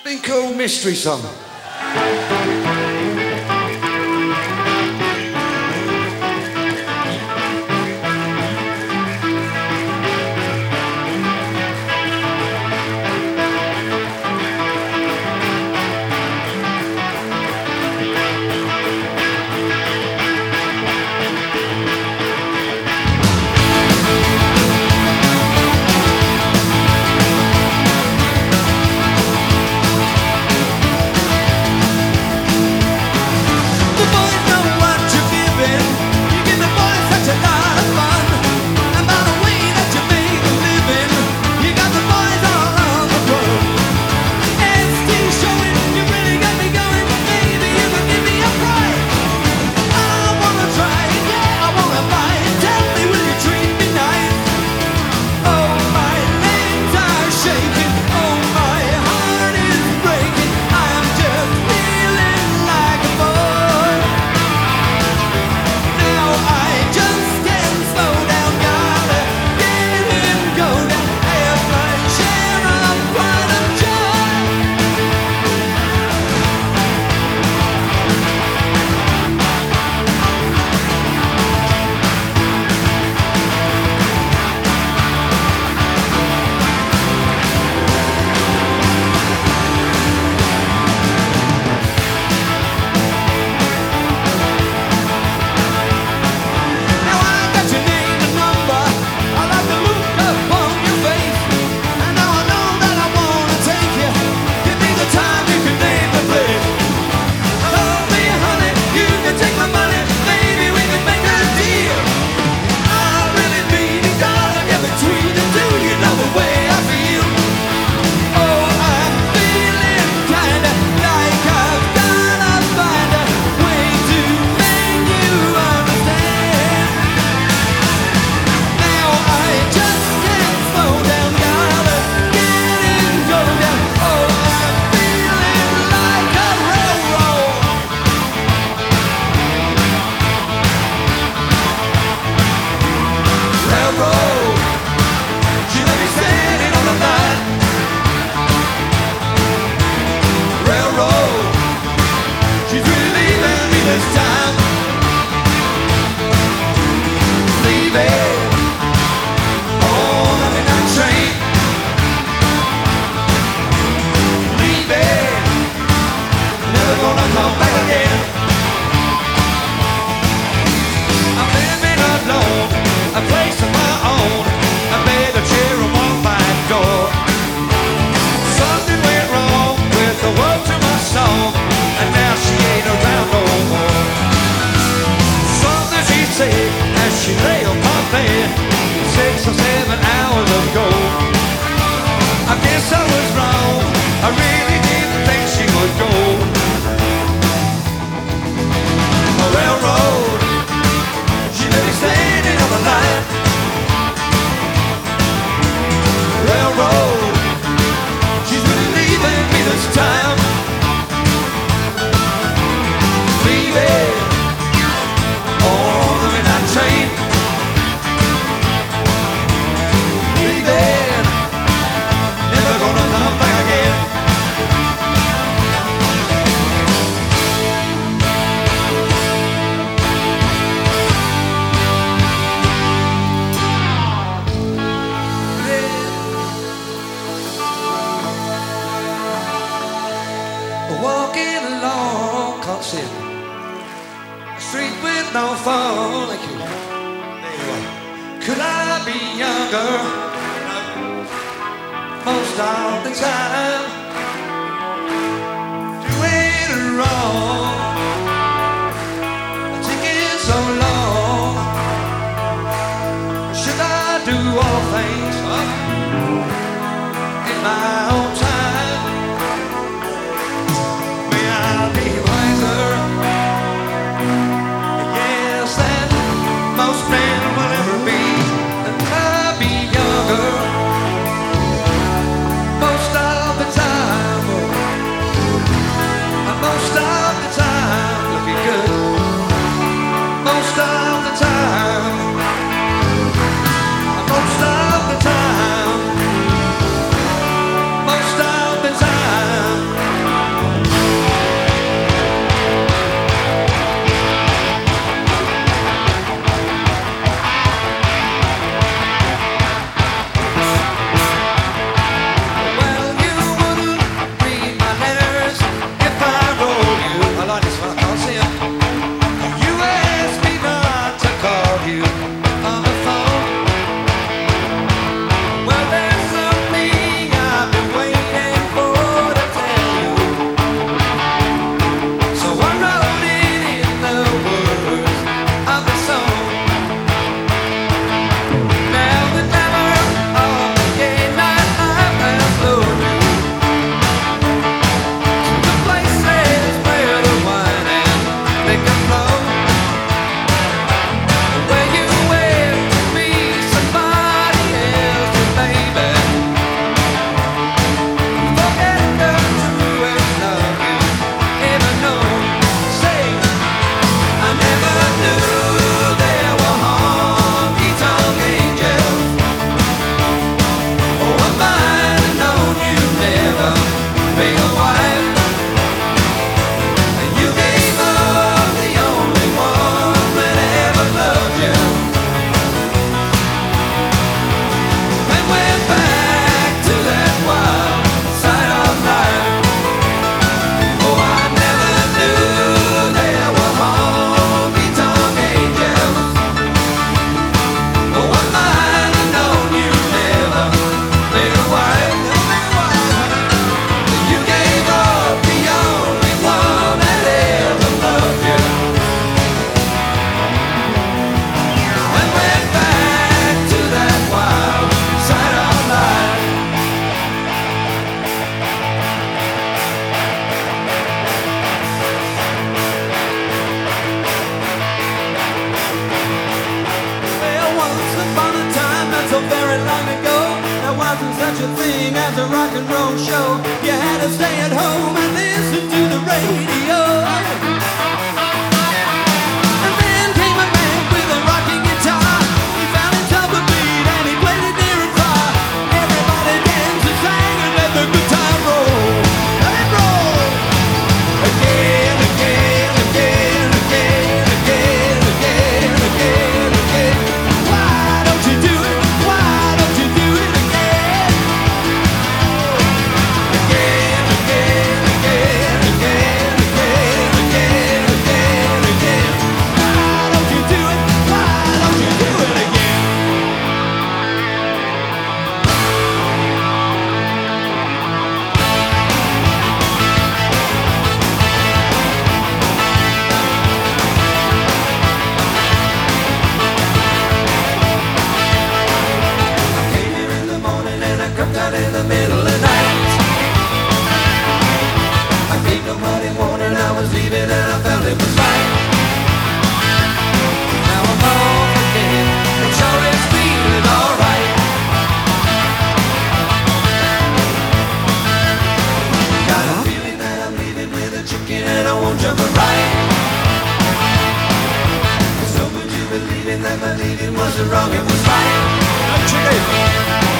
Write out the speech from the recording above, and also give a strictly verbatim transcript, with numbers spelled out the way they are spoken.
Been called Mystery Song. She lay upon bed six or seven hours ago. I guess I was wrong. I really didn't think she would go. A railroad, she let me standing on the line. Railroad, she's really leaving me this time. Leaving on the midnight train. Leaving, never gonna come back again. Walking along, can't see it. A street with no phone. Thank you. There you are. Could I be younger? Most of the time, doing it wrong, taking so long. Should I do all things in my own time? May I be wiser? Yes, than most men will ever be. And I be younger most of the time. be your wife. You gave up the only one that ever loved you, and went back to that wild side of life. Oh, I never knew there were honky-tonk angels. Oh, I might have known you never be a wife. You gave up the only one that ever loved you, and went back to that wild side of life. Well, once upon a time, not so very long ago, there wasn't such a thing as a rock and roll show. You had to stay at home and listen to the radio. And then came a man with a rocking guitar. He found himself a beat and he played it near and far. Everybody danced and sang and let the good time roll. Let it roll! Again, again, again, again, again, again, again, again. Why don't you do it? Why don't you do it again? Again, again, again, again, again, again, again, again. Why don't you do it? Why don't you do it again? I came here in the morning and I crept out in the middle of the night. I gave nobody warning I was leaving and I felt it was right. Now I'm home again and sure is feeling alright. Got a feeling that I'm leaving with a chicken and I won't jump a ride. So would you believe in that my leaving wasn't wrong, it was right. Don't you, baby?